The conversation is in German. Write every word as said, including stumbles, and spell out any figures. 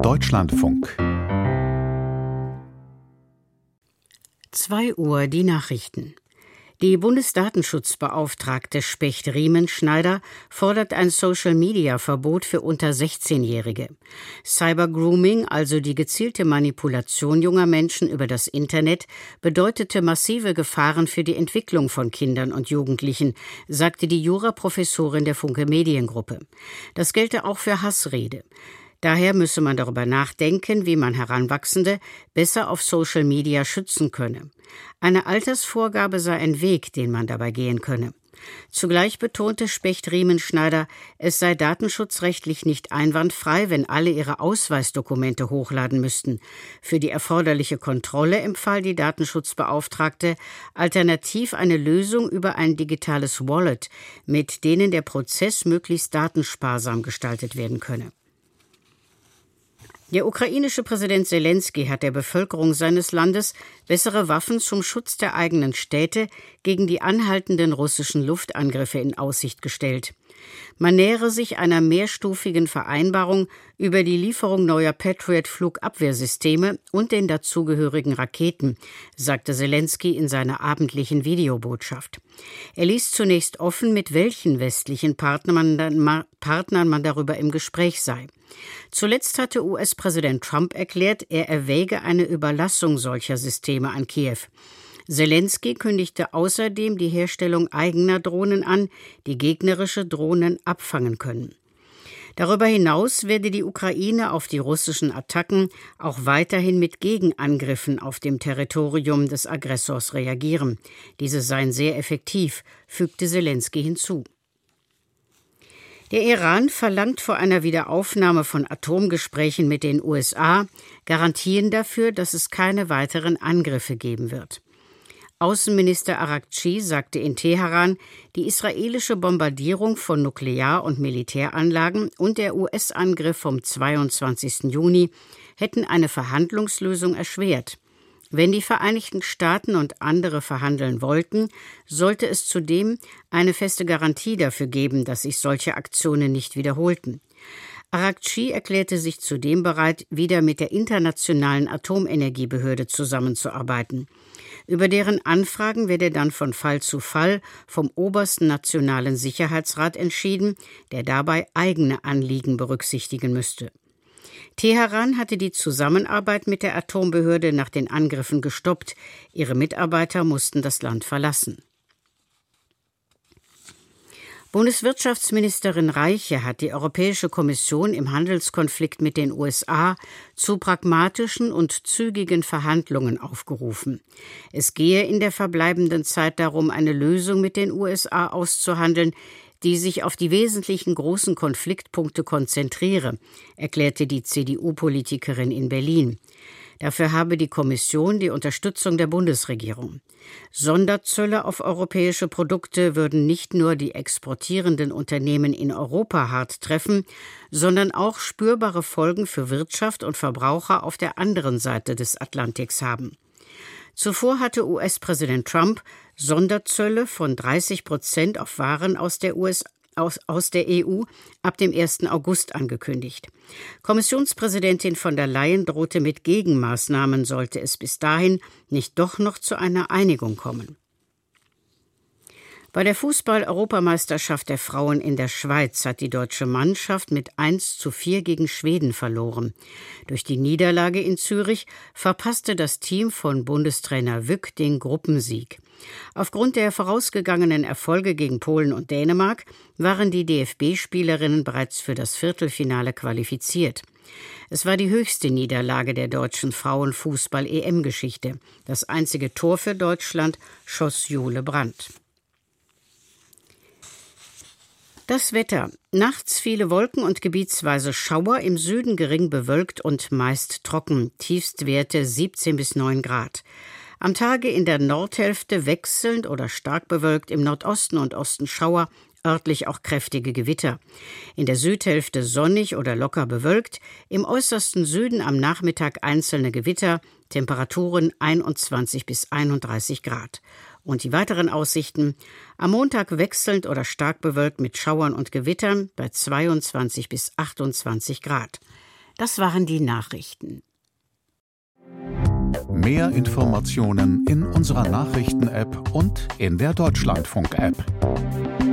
Deutschlandfunk. zwei Uhr die Nachrichten. Die Bundesdatenschutzbeauftragte Specht-Riemenschneider fordert ein Social-Media-Verbot für unter sechzehnjährige. Cybergrooming, also die gezielte Manipulation junger Menschen über das Internet, bedeutete massive Gefahren für die Entwicklung von Kindern und Jugendlichen, sagte die Juraprofessorin der Funke Mediengruppe. Das gelte auch für Hassrede. Daher müsse man darüber nachdenken, wie man Heranwachsende besser auf Social Media schützen könne. Eine Altersvorgabe sei ein Weg, den man dabei gehen könne. Zugleich betonte Specht-Riemenschneider, es sei datenschutzrechtlich nicht einwandfrei, wenn alle ihre Ausweisdokumente hochladen müssten. Für die erforderliche Kontrolle empfahl die Datenschutzbeauftragte alternativ eine Lösung über ein digitales Wallet, mit denen der Prozess möglichst datensparsam gestaltet werden könne. Der ukrainische Präsident Selenskyj hat der Bevölkerung seines Landes bessere Waffen zum Schutz der eigenen Städte gegen die anhaltenden russischen Luftangriffe in Aussicht gestellt. Man nähere sich einer mehrstufigen Vereinbarung über die Lieferung neuer Patriot-Flugabwehrsysteme und den dazugehörigen Raketen, sagte Selenskyj in seiner abendlichen Videobotschaft. Er ließ zunächst offen, mit welchen westlichen Partnern man, Partnern man darüber im Gespräch sei. Zuletzt hatte U S-Präsident Trump erklärt, er erwäge eine Überlassung solcher Systeme an Kiew. Selenskyj kündigte außerdem die Herstellung eigener Drohnen an, die gegnerische Drohnen abfangen können. Darüber hinaus werde die Ukraine auf die russischen Attacken auch weiterhin mit Gegenangriffen auf dem Territorium des Aggressors reagieren. Diese seien sehr effektiv, fügte Selenskyj hinzu. Der Iran verlangt vor einer Wiederaufnahme von Atomgesprächen mit den U S A Garantien dafür, dass es keine weiteren Angriffe geben wird. Außenminister Araghchi sagte in Teheran, die israelische Bombardierung von Nuklear- und Militäranlagen und der U S-Angriff vom zweiundzwanzigsten Juni hätten eine Verhandlungslösung erschwert. Wenn die Vereinigten Staaten und andere verhandeln wollten, sollte es zudem eine feste Garantie dafür geben, dass sich solche Aktionen nicht wiederholten. Araghchi erklärte sich zudem bereit, wieder mit der Internationalen Atomenergiebehörde zusammenzuarbeiten. Über deren Anfragen werde dann von Fall zu Fall vom obersten Nationalen Sicherheitsrat entschieden, der dabei eigene Anliegen berücksichtigen müsste. Teheran hatte die Zusammenarbeit mit der Atombehörde nach den Angriffen gestoppt. Ihre Mitarbeiter mussten das Land verlassen. Bundeswirtschaftsministerin Reiche hat die Europäische Kommission im Handelskonflikt mit den U S A zu pragmatischen und zügigen Verhandlungen aufgerufen. Es gehe in der verbleibenden Zeit darum, eine Lösung mit den U S A auszuhandeln, die sich auf die wesentlichen großen Konfliktpunkte konzentriere, erklärte die C D U-Politikerin in Berlin. Dafür habe die Kommission die Unterstützung der Bundesregierung. Sonderzölle auf europäische Produkte würden nicht nur die exportierenden Unternehmen in Europa hart treffen, sondern auch spürbare Folgen für Wirtschaft und Verbraucher auf der anderen Seite des Atlantiks haben. Zuvor hatte U S-Präsident Trump Sonderzölle von dreißig Prozent auf Waren aus der U S A Aus, aus der E U ab dem ersten August angekündigt. Kommissionspräsidentin von der Leyen drohte mit Gegenmaßnahmen, sollte es bis dahin nicht doch noch zu einer Einigung kommen. Bei der Fußball-Europameisterschaft der Frauen in der Schweiz hat die deutsche Mannschaft mit eins zu vier gegen Schweden verloren. Durch die Niederlage in Zürich verpasste das Team von Bundestrainer Wück den Gruppensieg. Aufgrund der vorausgegangenen Erfolge gegen Polen und Dänemark waren die D F B-Spielerinnen bereits für das Viertelfinale qualifiziert. Es war die höchste Niederlage der deutschen Frauenfußball-E M-Geschichte. Das einzige Tor für Deutschland schoss Jule Brandt. Das Wetter. Nachts viele Wolken und gebietsweise Schauer, im Süden gering bewölkt und meist trocken. Tiefstwerte siebzehn bis neun Grad. Am Tage in der Nordhälfte wechselnd oder stark bewölkt, im Nordosten und Osten Schauer, örtlich auch kräftige Gewitter. In der Südhälfte sonnig oder locker bewölkt, im äußersten Süden am Nachmittag einzelne Gewitter, Temperaturen einundzwanzig bis einunddreißig Grad. Und die weiteren Aussichten: am Montag wechselnd oder stark bewölkt mit Schauern und Gewittern bei zweiundzwanzig bis achtundzwanzig Grad. Das waren die Nachrichten. Mehr Informationen in unserer Nachrichten-App und in der Deutschlandfunk-App.